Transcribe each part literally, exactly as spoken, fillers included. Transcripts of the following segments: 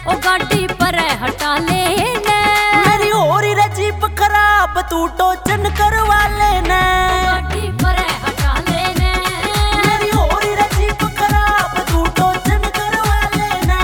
ओ गाड़ी पर हटा लेना। मेरी हो रही रे जीप खराब तू टोचन करवा लेना। गाड़ी पर हटा लेना। मेरी हो रही रे जीप खराब तू टोचन करवा लेना।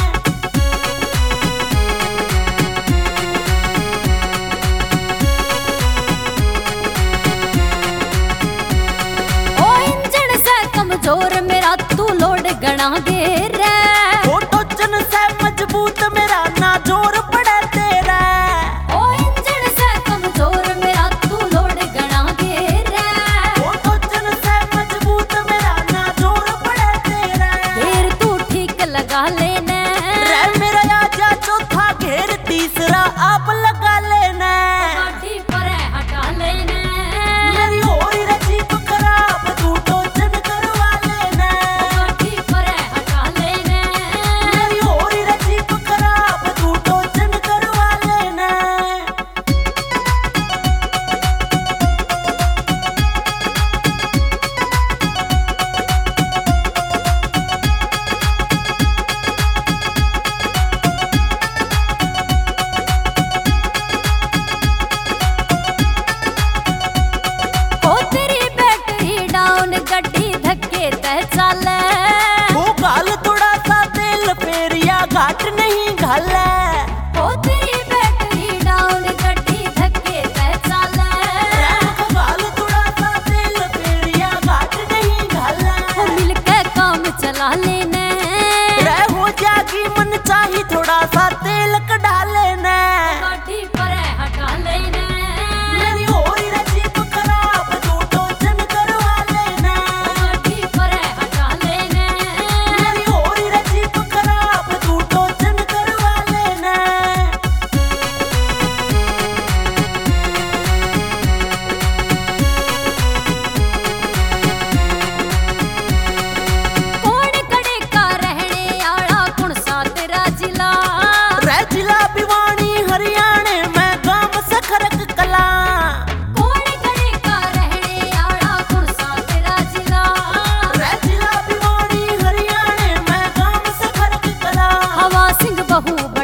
ओ इंजन से कमजोर मेरा तू लोड गणा गेर। ओ टोचन से मजबूत मेरा ना जोर पड़े तेरा। ओ इंजन से कमजोर मेरा तू लोड गणा गेर। ओ टोचन से मजबूत मेरा ना जोर पड़े तेरा। घेर तू ठीक लगा लेना। रे मेरा आजा चौथा घेर तीसरा आप लगा लेना। गाड़ी पर हटा लेना। मेरी हो रही रे जीप खराब तू टोचन करवा लेना। गाड़ी पर हटा लेना। मेरी हो रही रे जीप खराब तू टोचन करवा लेना। ओ तेरी बैटरी डाउन गड्डी धक्के तह चाले। वो गाल थोड़ा सा तेल फेरिया घाट नहीं घाले। ओ तेरी बैटरी डाउन गड्डी धक्के तह चाले। वो गाल थोड़ा सा तेल फेरिया घाट नहीं घाले। ओ मिलके काम चला लेना। रे हो जागी मन चाही थोड़ा सा तेल कढ़ा लेना। गाड़ी पर हटा लेना। मेरी हो रही रे जीप खराब तू टोचन करवा लेना। गाड़ी पर हटा लेना। मेरी हो रही रे जीप खराब तू टोचन करवा लेना। कौन कड़े का रहने आला कौन सा तेरा जिला। रे जिला भिवानी हरियाणे में गांव सखरक कला। कौन कड़े का रहने आला कौन सा तेरा जिला। रे जिला भिवानी हरियाणे में गांव सखरक कला। हवा सिंह बहू